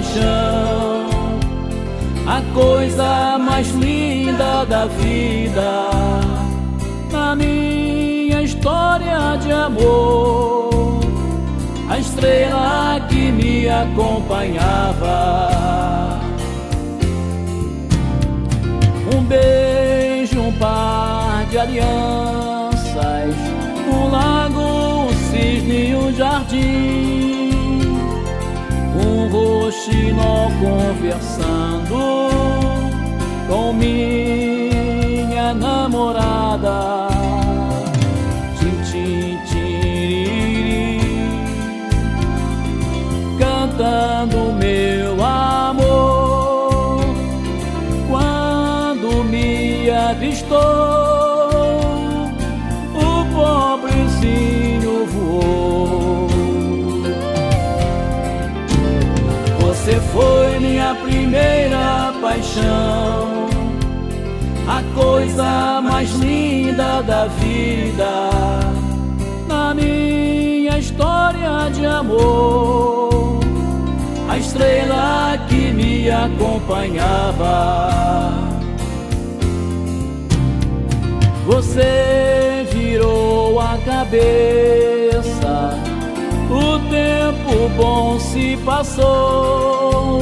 paixão, a coisa mais linda da vida. Na minha história de amor, a estrela que me acompanhava. Um beijo, um par de alianças, um lago, um cisne, um jardim, um roxinol conversando com minha namorada. Tim, tim, tiriri, cantando meu amor. Quando me avistou, o pobrezinho voou. Você foi minha primeira paixão, a coisa mais linda da vida. Na minha história de amor, a estrela que me acompanhava. Você virou a cabeça, o tempo bom se passou.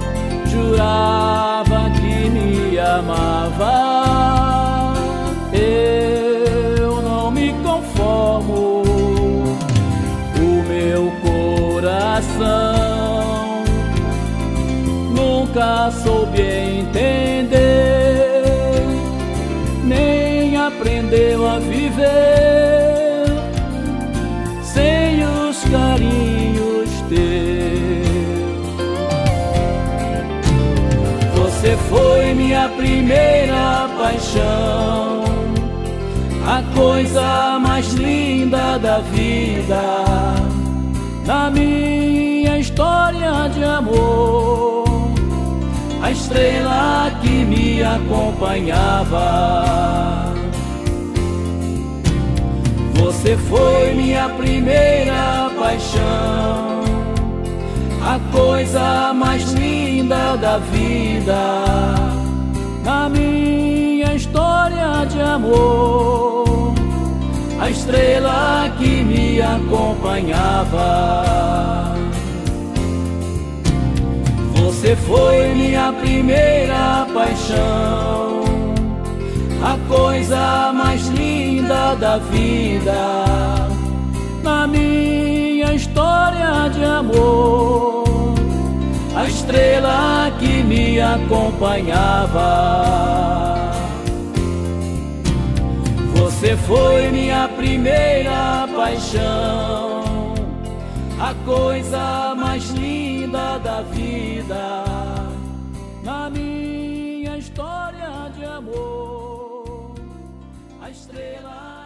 Jurava que me amava, eu não me conformo. O meu coração nunca soube entender, nem aprendeu a viver sem os carinhos teus. Você foi minha primeira paixão, a coisa mais linda da vida. Na minha história de amor, a estrela que me acompanhava. Você foi minha primeira paixão, a coisa mais linda da vida. Na minha história de amor, a estrela que me acompanhava. Você foi minha primeira paixão, a coisa mais linda da vida. Na minha história de amor, a estrela que me acompanhava. Você foi minha primeira paixão, a coisa mais linda da vida. Na minha história de amor, a estrela